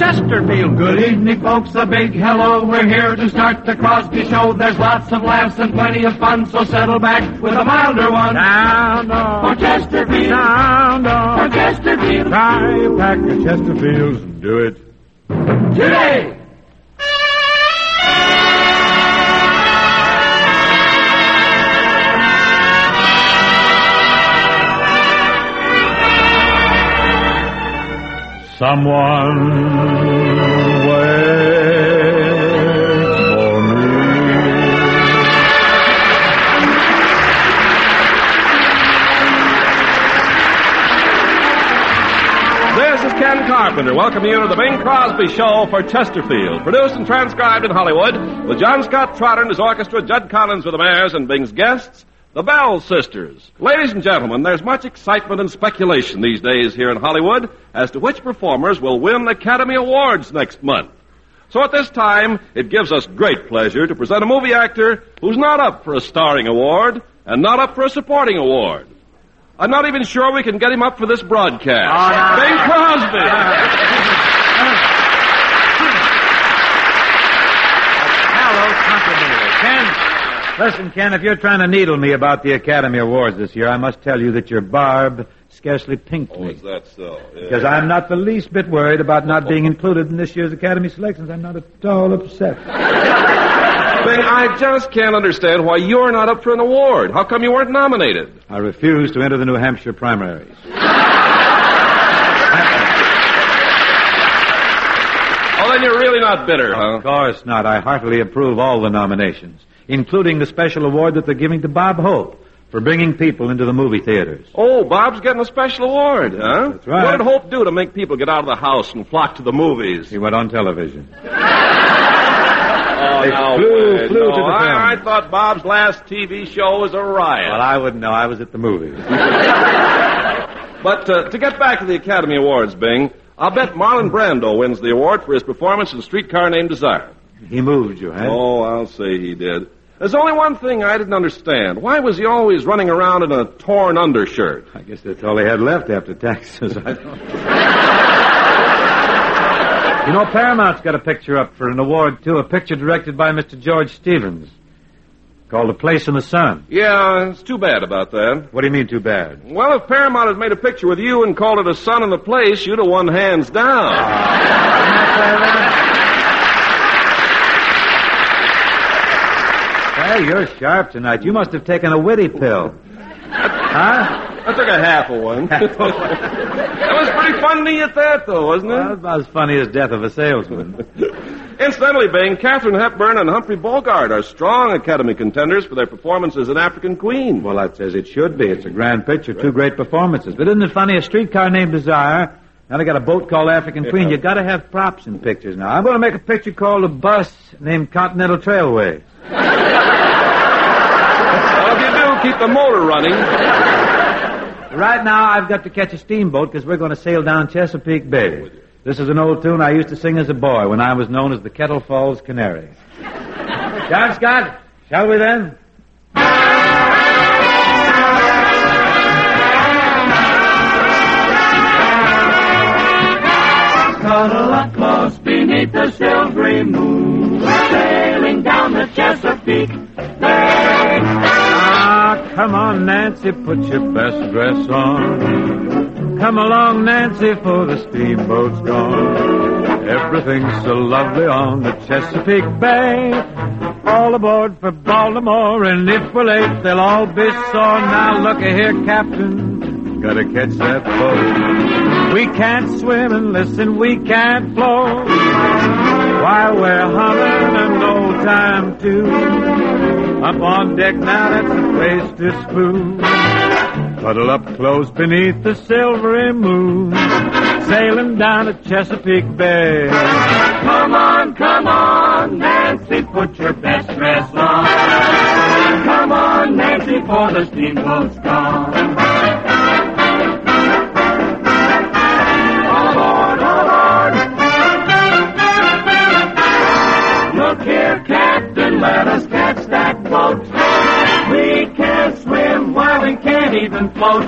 Chesterfield. Good evening, folks, a big hello. We're here to start the Crosby Show. There's lots of laughs and plenty of fun, so settle back with a milder one. Sound on. For Chesterfield. Sound on. For Chesterfield. Try a pack of Chesterfields and do it today. Someone waits for me. This is Ken Carpenter welcoming you to the Bing Crosby Show for Chesterfield, produced and transcribed in Hollywood with John Scott Trotter and his orchestra, Judd Collins with the Mayors, and Bing's guests, the Bell Sisters. Ladies and gentlemen, there's much excitement and speculation these days here in Hollywood as to which performers will win Academy Awards next month. So at this time, it gives us great pleasure to present a movie actor who's not up for a starring award and not up for a supporting award. I'm not even sure we can get him up for this broadcast. Bing Crosby! Ken, listen, Ken, if you're trying to needle me about the Academy Awards this year, I must tell you that your barb scarcely pinked me. Is that so? Yeah. Because I'm not the least bit worried about not being included in this year's Academy selections. I'm not at all upset. Bing, I just can't understand why you're not up for an award. How come you weren't nominated? I refuse to enter the New Hampshire primaries. Oh, then you're really not bitter, huh? Of course not. I heartily approve all the nominations, including the special award that they're giving to Bob Hope for bringing people into the movie theaters. Oh, Bob's getting a special award, huh? That's right. What did Hope do to make people get out of the house and flock to the movies? He went on television. Oh, no, flew no, to the film. I thought Bob's last TV show was a riot. Well, I wouldn't know. I was at the movies. But to get back to the Academy Awards, Bing, I'll bet Marlon Brando wins the award for his performance in Streetcar Named Desire. He moved you, eh? Oh, I'll say he did. There's only one thing I didn't understand. Why was he always running around in a torn undershirt? I guess that's all he had left after taxes. I don't You know, Paramount's got a picture up for an award, too. A picture directed by Mr. George Stevens called A Place in the Sun. Yeah, it's too bad about that. What do you mean, too bad? Well, if Paramount had made a picture with you and called it A Sun in the Place, you'd have won hands down. Hey, you're sharp tonight. You must have taken a witty pill. Huh? I took a half of one. That was pretty funny at that, though, wasn't it? Well, about as funny as Death of a Salesman. Incidentally, Bing, Katharine Hepburn and Humphrey Bogart are strong Academy contenders for their performances in African Queen. Well, that's as it should be. It's a grand picture, two great performances. But isn't it funny, A Streetcar Named Desire, now they got a boat called African Queen. You got to have props in pictures now. I'm going to make a picture called A Bus Named Continental Trailways. Well, if you do, keep the motor running. Right now, I've got to catch a steamboat because we're going to sail down Chesapeake Bay. This is an old tune I used to sing as a boy when I was known as the Kettle Falls Canary. John Scott, shall we then? Cuddle up close beneath the silvery moon, sailing down the Chesapeake Bay. Come on, Nancy, put your best dress on. Come along, Nancy, for the steamboat's gone. Everything's so lovely on the Chesapeake Bay. All aboard for Baltimore, and if we're late, they'll all be sore. Now, looky here, Captain, gotta catch that boat. We can't swim, and listen, we can't float. While we're humming an old time tune. Up on deck now, that's the place to spoon. Cuddle up close beneath the silvery moon, sailing down to Chesapeake Bay. Come on, Nancy, put your best dress on. Come on, Nancy, for the steamboat's gone. All aboard. Look here, Captain, let us catch that boat. We can't swim while we can't even float.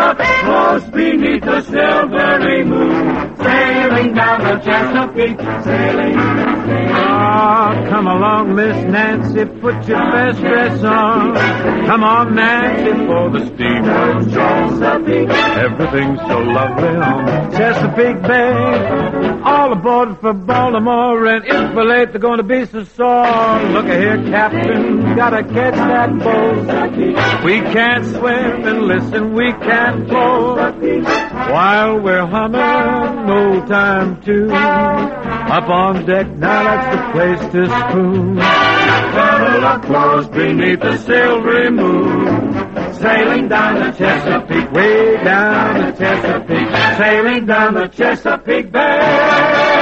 up close beneath the silvery moon, sailing down the Chesapeake, sailing. Oh, come along, Miss Nancy, put your best dress on. Come on, Nancy, for the steamboat Chesapeake. Everything's so lovely on Chesapeake Bay. All aboard for Baltimore, and if we're late, they're going to be so sore. Look here, Captain, gotta catch that boat. We can't swim, and listen, we can't float. While we're humming, no time to. Up on deck, now that's the place to spoon. Cuddle up close beneath the silvery moon, sailing down the Chesapeake, way down the Chesapeake, sailing down the Chesapeake Bay.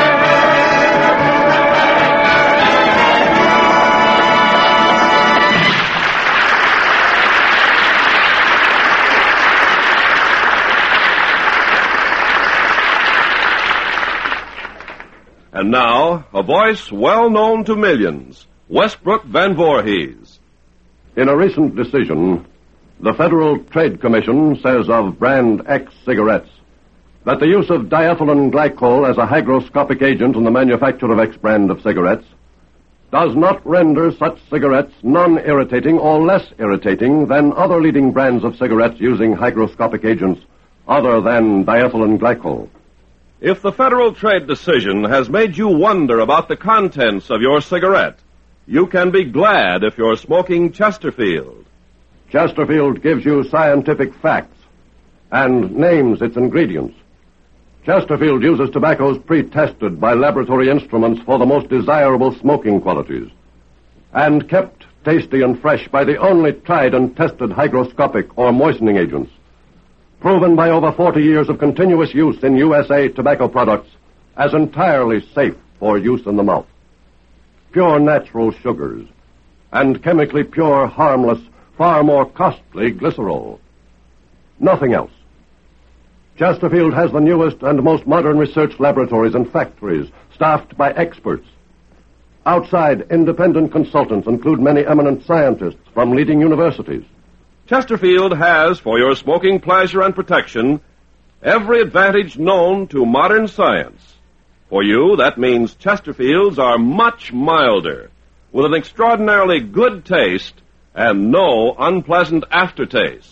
And now, a voice well known to millions, Westbrook Van Voorhees. In a recent decision, the Federal Trade Commission says of brand X cigarettes that the use of diethylene glycol as a hygroscopic agent in the manufacture of X brand of cigarettes does not render such cigarettes non-irritating or less irritating than other leading brands of cigarettes using hygroscopic agents other than diethylene glycol. If the Federal Trade decision has made you wonder about the contents of your cigarette, you can be glad if you're smoking Chesterfield. Chesterfield gives you scientific facts and names its ingredients. Chesterfield uses tobaccos pre-tested by laboratory instruments for the most desirable smoking qualities and kept tasty and fresh by the only tried and tested hygroscopic or moistening agents, proven by over 40 years of continuous use in USA tobacco products as entirely safe for use in the mouth. Pure natural sugars and chemically pure, harmless, far more costly glycerol. Nothing else. Chesterfield has the newest and most modern research laboratories and factories staffed by experts. Outside, independent consultants include many eminent scientists from leading universities. Chesterfield has, for your smoking pleasure and protection, every advantage known to modern science. For you, that means Chesterfields are much milder, with an extraordinarily good taste and no unpleasant aftertaste.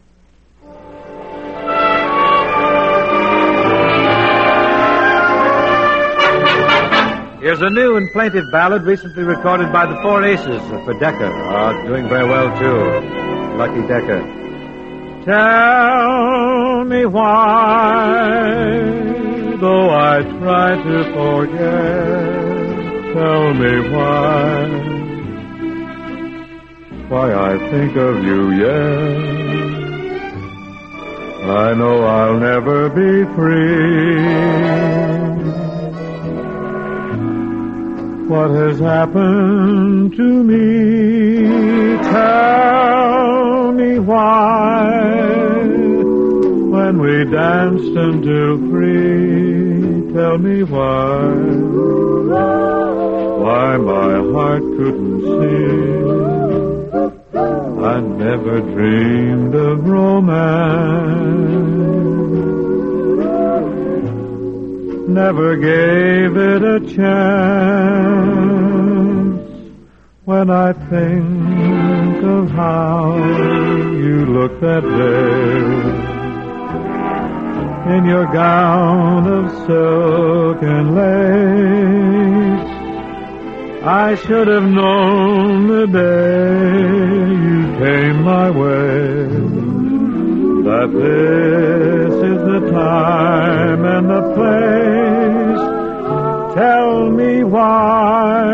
Here's a new and plaintive ballad recently recorded by the Four Aces for Decca. Doing very well, too. Lucky Decca. Tell me why, though I try to forget, tell me why I think of you, yes. I know I'll never be free. What has happened to me? Tell me why. When we danced until 3, tell me why. Why my heart couldn't sing. I never dreamed of romance. Never gave it a chance. When I think of how you looked that day in your gown of silk and lace, I should have known the day you came my way that this is the time and the place. Tell me why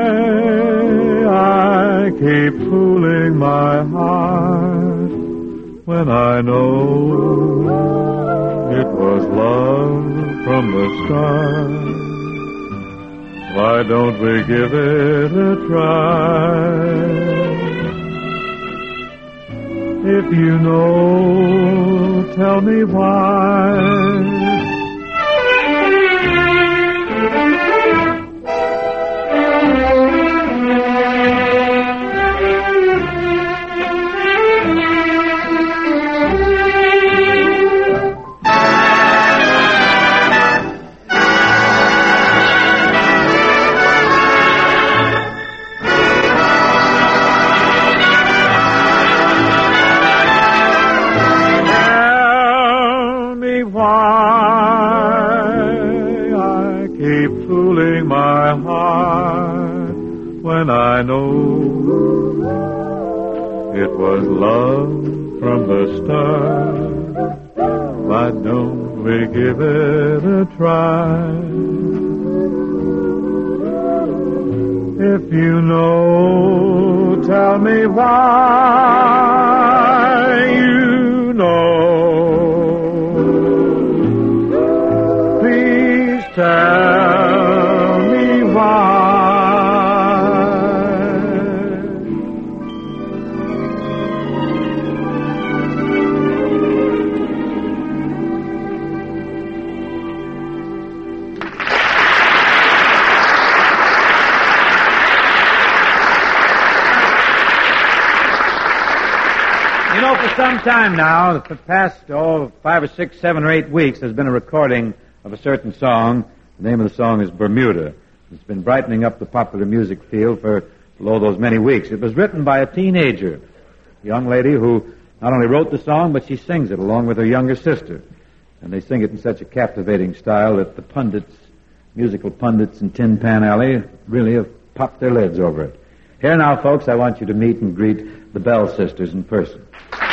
I keep fooling my heart when I know it was love from the start. Why don't we give it a try? If you know, tell me why. keep fooling my heart when I know it was love from the start. Why don't we give it a try? If you know, tell me why. You know. Please tell me why. For some time now, for the past 5 or 6, 7 or 8 weeks, there's been a recording of a certain song. The name of the song is Bermuda. It's been brightening up the popular music field for those many weeks. It was written by a teenager, a young lady who not only wrote the song, but she sings it along with her younger sister. And they sing it in such a captivating style that the pundits, musical pundits in Tin Pan Alley, really have popped their lids over it. Here now, folks, I want you to meet and greet the Bell Sisters in person.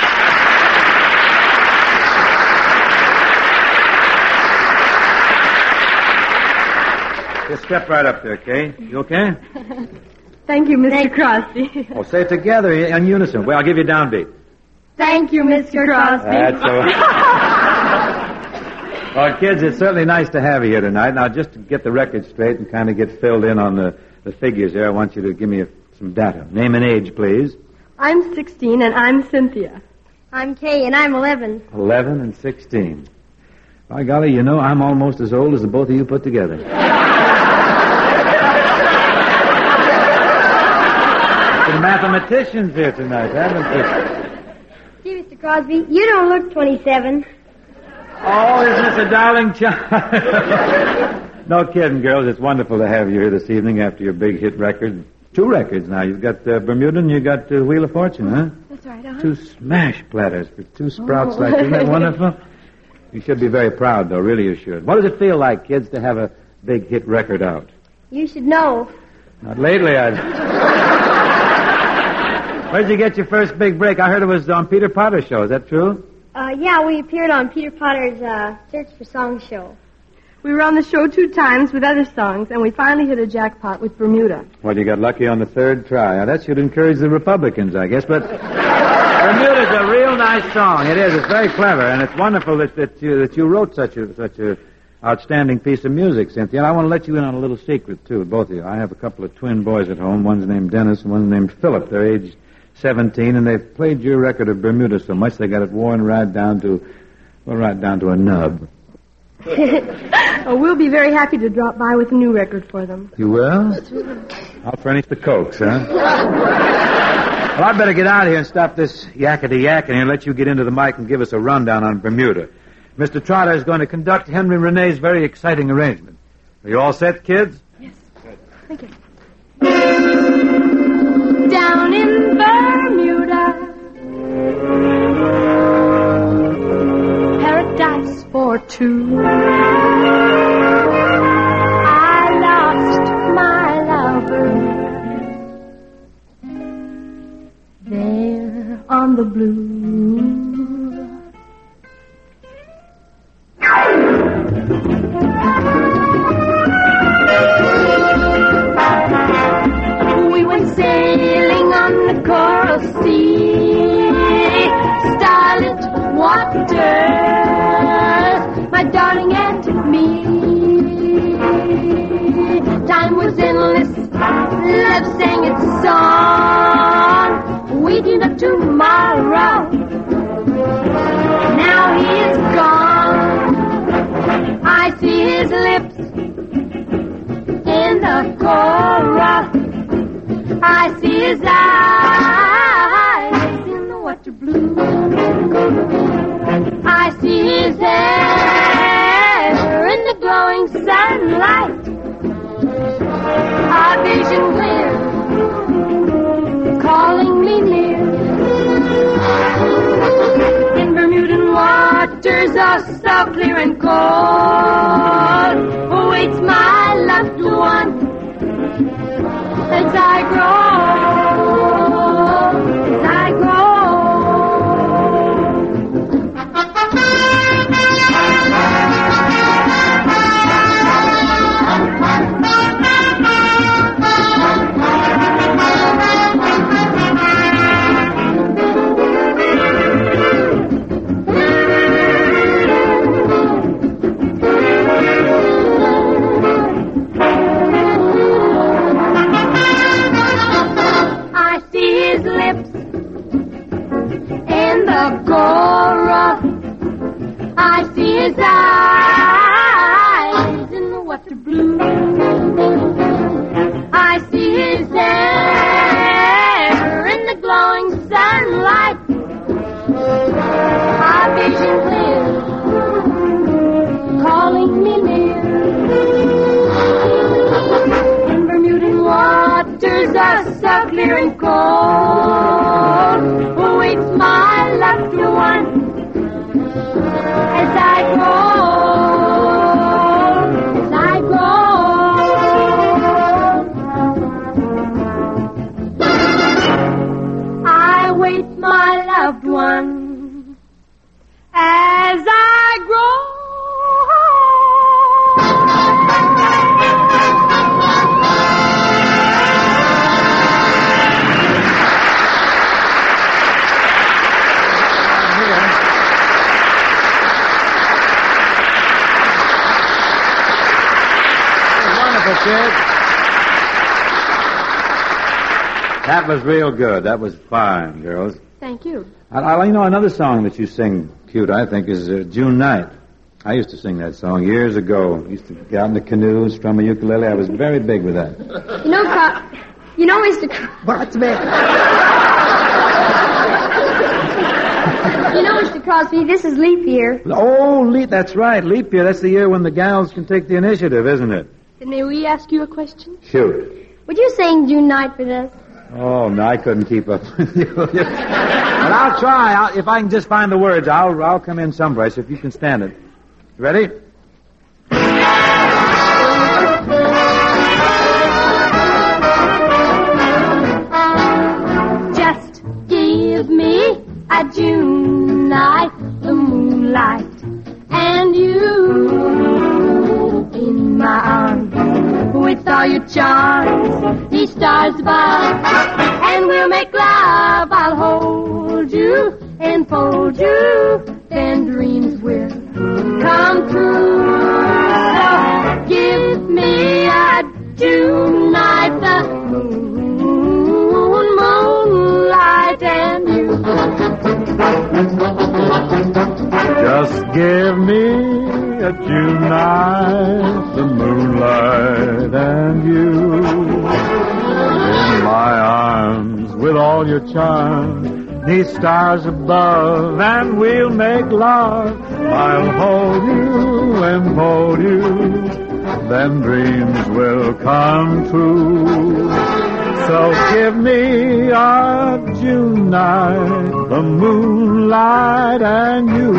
Just step right up there, Kay. You okay? Thank you, Mr. Crosby. Oh, say it together in unison. Well, I'll give you a downbeat. Thank you, Mr. Crosby. That's all. Well, kids, it's certainly nice to have you here tonight. Now, just to get the record straight and kind of get filled in on the figures there, I want you to give me some data. Name and age, please. I'm 16, and I'm Cynthia. I'm Kay, and I'm 11. 11 and 16. By golly, you know, I'm almost as old as the both of you put together. The mathematicians here tonight, haven't they? Gee, Mr. Crosby, you don't look 27. Oh, isn't this a darling child? No kidding, girls. It's wonderful to have you here this evening after your big hit record. 2 records now. You've got Bermuda and you got Wheel of Fortune, huh? That's right, uh-huh. 2 smash platters for 2 sprouts like that. Isn't that wonderful? You should be very proud, though. Really, you should. What does it feel like, kids, to have a big hit record out? You should know. Not lately, Where'd you get your first big break? I heard it was on Peter Potter's show. Is that true? Yeah, we appeared on Peter Potter's Search for Songs show. We were on the show 2 times with other songs, and we finally hit a jackpot with Bermuda. Well, you got lucky on the 3rd try. Now, that should encourage the Republicans, I guess, but Bermuda's a real nice song. It is. It's very clever, and it's wonderful that you wrote such a outstanding piece of music, Cynthia. And I want to let you in on a little secret, too, both of you. I have a couple of twin boys at home. One's named Dennis and one's named Philip. They're aged 17, and they've played your record of Bermuda so much they got it worn right down to a nub. Oh, we'll be very happy to drop by with a new record for them. You will? I'll furnish the cokes, huh? Well, I'd better get out of here and stop this yakety-yakking and let you get into the mic and give us a rundown on Bermuda. Mr. Trotter is going to conduct Henry Renee's very exciting arrangement. Are you all set, kids? Yes. Thank you. Down in Bermuda, paradise for 2. I lost my lover there on the blue. We went sailing on the coral sea, starlit waters, my darling and me. Time was endless, love sang its song, waiting up tomorrow. Now he is gone, I see his lips in the coral, I see his eyes in the water blue, I see his hair in the glowing sunlight, our vision clear, calling me near. In Bermudan waters, oh so clear and cold, awaits my I see his hair in the glowing sunlight. Our vision clear, calling me near. In Bermudan waters are so clear and cold. Waits my loved one as I go. My loved one, as I grow. Wonderful, kid. That was real good. That was fine, girls. Thank you. You know, another song that you sing cute, I think, is June Night. I used to sing that song years ago. I used to get out in the canoe, strum a ukulele. I was very big with that. You know, Mr. What's the matter? You know, Mr. Crosby, this is leap year. Oh, that's right. Leap year. That's the year when the gals can take the initiative, isn't it? May we ask you a question? Shoot. Would you sing June Night with us? Oh, no, I couldn't keep up with you. But I'll try. If I can just find the words, I'll come in someplace if you can stand it. Ready? Just give me a June night, the moonlight, and you in my arms. With all your charms, these stars above, and we'll make love. I'll hold you and fold you, then dreams will come true. So give me a June night, the moonlight, and you. Just give me a June night, the moonlight, and you in my arms with all your charms, these stars above, and we'll make love. I'll hold you and hold you, then dreams will come true. So give me a June night, the moonlight, and you.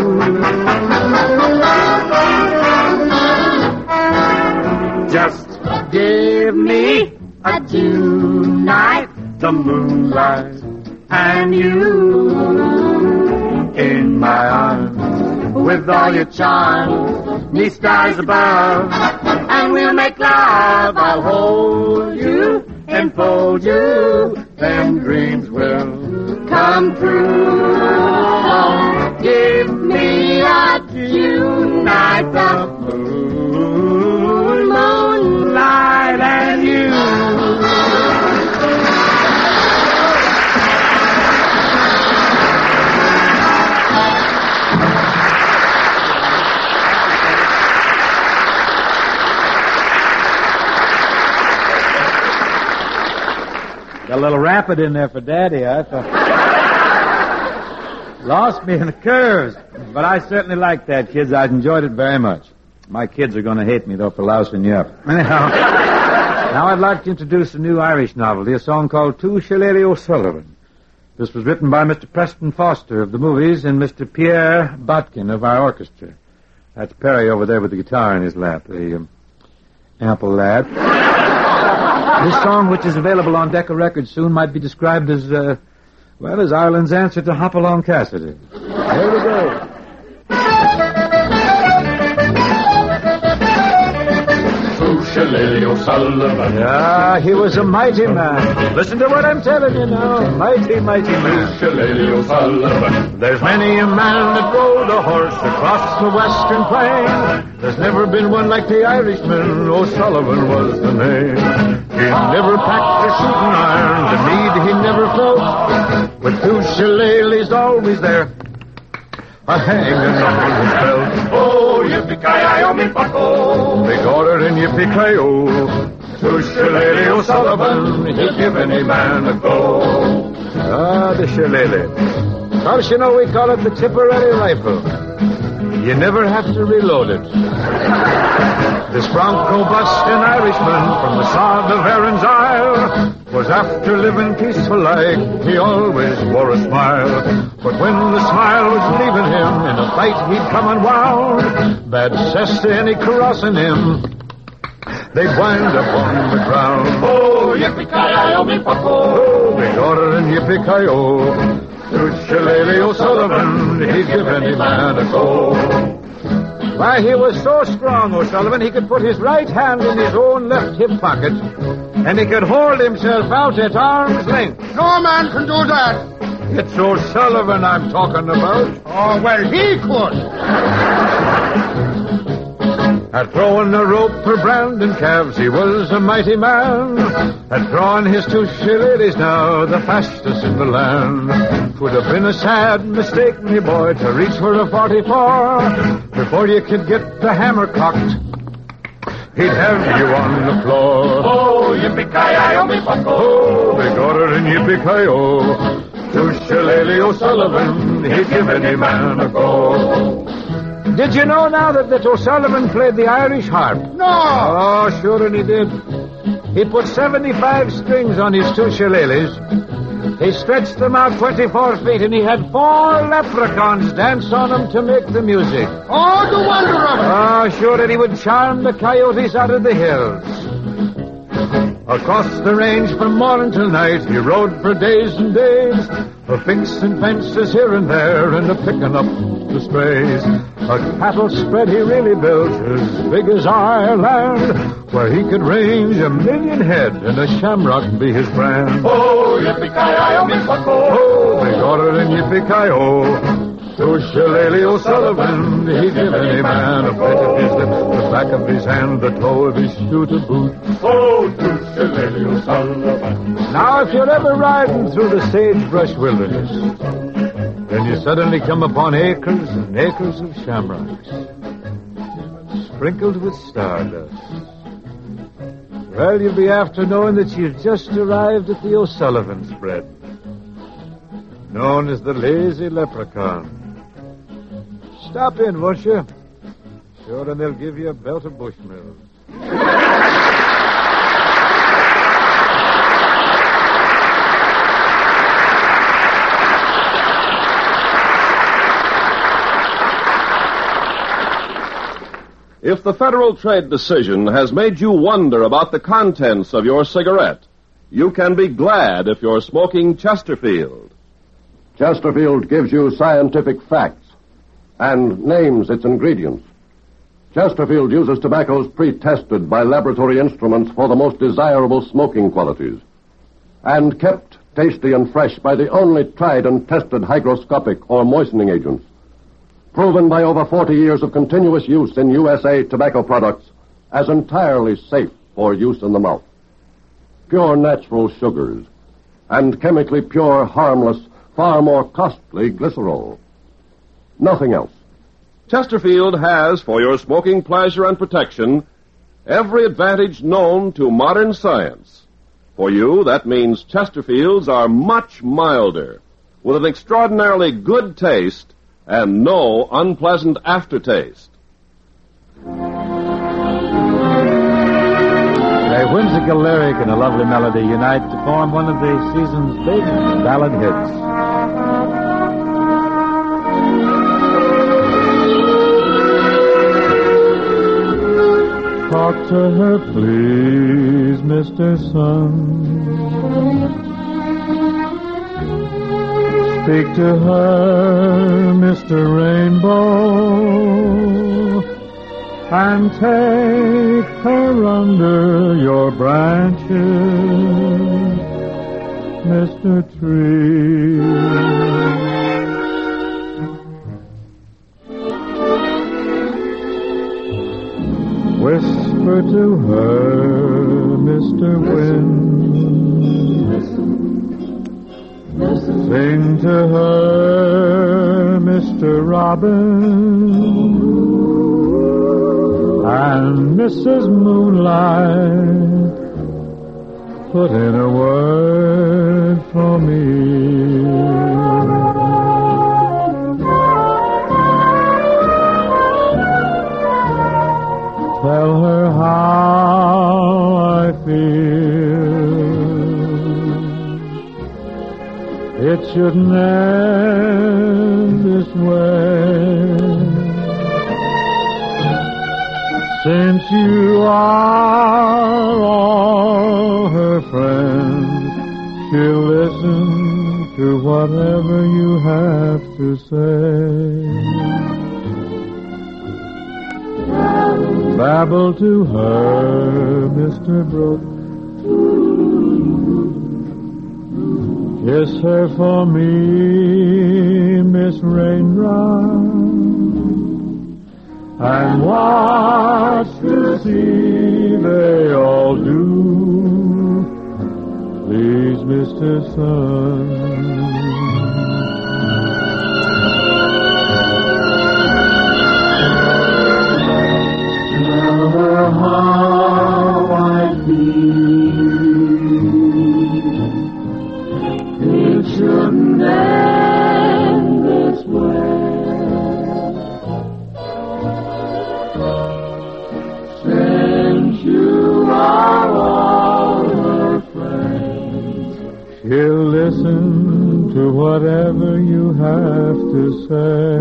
Just give me a June night, the moonlight, and you in my arms with all your charms, these stars above, and we'll make love. I'll hold you and fold you, then dreams will come true. So give me a June night, the moonlight, and you. Got a little rapid in there for Daddy, I thought. Lost me in the curves. But I certainly liked that, kids. I enjoyed it very much. My kids are going to hate me, though, for lousing you up. Anyhow, now I'd like to introduce a new Irish novelty, a song called Two Shillelagh O'Sullivan. This was written by Mr. Preston Foster of the movies and Mr. Pierre Botkin of our orchestra. That's Perry over there with the guitar in his lap, the ample lad. This song, which is available on Decca Records soon, might be described as, as Ireland's answer to Hopalong Cassidy. Here we go. Shillelagh O'Sullivan. Yeah, he was a mighty man. Listen to what I'm telling you now. Mighty, mighty man. Shillelagh O'Sullivan. There's many a man that rode a horse across the western plain. There's never been one like the Irishman. O'Sullivan was the name. He never packed a shooting iron. The need he never felt. With two shillelaghs always there. a-hanging on his belt. Oh, yippee-ki-yo, me bucko. Big order in Yippee-ki-yo. To Shillelagh O'Sullivan, he'd give any man a go. Ah, the Shillelagh. Course, you know, we call it the Tipperary rifle. You never have to reload it. This bronco-busting Irishman from the sod of Erin's Isle was after living peaceful like. He always wore a smile. But when the smile was leaving him, in a fight he'd come unwound. Bad cess to any crossing him, they'd wind up on the ground. Oh, yippee-ki-yo, me bucko. Oh, big order in Yippee-ki-yo. To Shillelagh O'Sullivan, he'd give any man a go. Why, he was so strong, O'Sullivan, he could put his right hand in his own left hip pocket, and he could hold himself out at arm's length. No man can do that. It's O'Sullivan I'm talking about. Oh, well, he could. At throwing a rope for branding calves, he was a mighty man. At drawing his two shillelaghs now, the fastest in the land. 'Twould have been a sad mistake, me boy, to reach for a 44. Before you could get the hammer cocked, he'd have you on the floor. Oh, yippee-ki-yo, me bucko. Oh, big order in Yippee-ki-yo. To Shillelagh O'Sullivan, he'd give any man a go. Did you know now that O'Sullivan played the Irish harp? No. Oh, sure, and he did. He put 75 strings on his two shillelaghs. He stretched them out 24 feet, and he had 4 leprechauns dance on them to make the music. Oh, the wonder of it. Oh, sure, and he would charm the coyotes out of the hills. Across the range from morning till night, he rode for days and days, a-fixing fences here and there, and a-picking up the strays. A cattle spread he really built, as big as Ireland, where he could range 1,000,000 head, and a shamrock be his brand. Oh, yippee-ki-yo, me bucko. Oh, big order in Yippee-ki-yo. To Shillelagh O'Sullivan, he'd give any man a bit of his lip, the back of his hand, the toe of his shoe to boot. Oh, to Shillelagh O'Sullivan. Now, if you're ever riding through the sagebrush wilderness, then you suddenly come upon acres and acres of shamrocks, sprinkled with stardust. Well, you'll be after knowing that you've just arrived at the O'Sullivan spread, known as the Lazy Leprechaun. Stop in, won't you? Sure, and they'll give you a belt of Bushmills. If the federal trade decision has made you wonder about the contents of your cigarette, you can be glad if you're smoking Chesterfield. Chesterfield gives you scientific facts and names its ingredients. Chesterfield uses tobaccos pre-tested by laboratory instruments for the most desirable smoking qualities and kept tasty and fresh by the only tried and tested hygroscopic or moistening agents, proven by over 40 years of continuous use in USA tobacco products as entirely safe for use in the mouth. Pure natural sugars and chemically pure, harmless, far more costly glycerol. Nothing else. Chesterfield has, for your smoking pleasure and protection, every advantage known to modern science. For you, that means Chesterfields are much milder, with an extraordinarily good taste and no unpleasant aftertaste. A whimsical lyric and a lovely melody unite to form one of the season's big ballad hits. Talk to her, please, Mr. Sun. Speak to her, Mr. Rainbow, and take her under your branches, Mr. Tree. Whisper to her, Mr. Wind. Sing to her, Mr. Mr. Robin and Mrs. Moonlight, put in a word for me. Tell her how I feel. It shouldn't end this way. Since you are all her friends, she'll listen to whatever you have to say. Babble to her, Mr. Brooke. Kiss her for me, Miss Raindrop. And watch to see they all do. Please, Mr. Sun. Tell her how I feel. It shouldn't end this way. Since you are all her friends, she'll listen to whatever you have to say.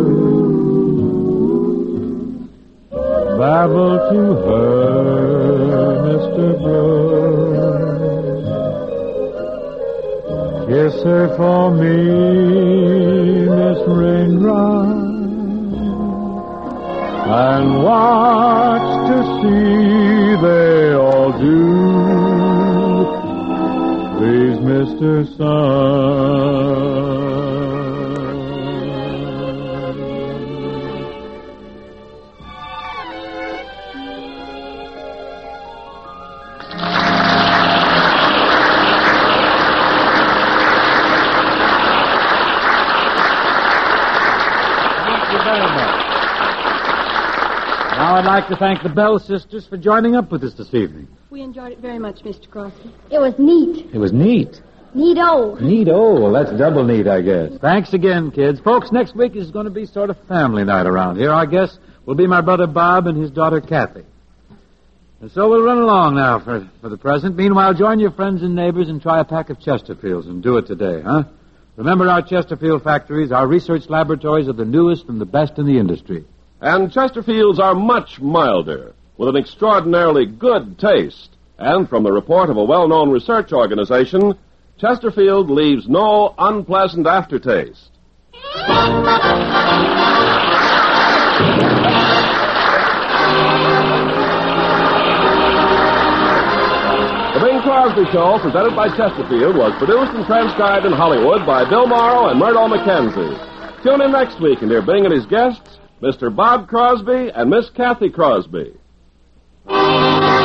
Babble to her, Mr. Brooks. Kiss her for me, Miss Raindrop. And watch to see they all do. Please, Mr. Sun. Now I'd like to thank the Bell sisters for joining up with us this evening. We enjoyed it very much, Mr. Crosby. It was neat. It was neat. Neato. Neat-o. Well, that's double neat, I guess. Thanks again, kids. Folks, next week is going to be sort of family night around here. Our guests will be my brother Bob and his daughter Kathy. And so we'll run along now for the present. Meanwhile, join your friends and neighbors and try a pack of Chesterfields and do it today, huh? Remember, our Chesterfield factories, our research laboratories are the newest and the best in the industry. And Chesterfields are much milder, with an extraordinarily good taste. And from the report of a well-known research organization, Chesterfield leaves no unpleasant aftertaste. The Bing Crosby Show, presented by Chesterfield, was produced and transcribed in Hollywood by Bill Morrow and Murdo McKenzie. Tune in next week and hear Bing and his guests, Mr. Bob Crosby and Miss Kathy Crosby.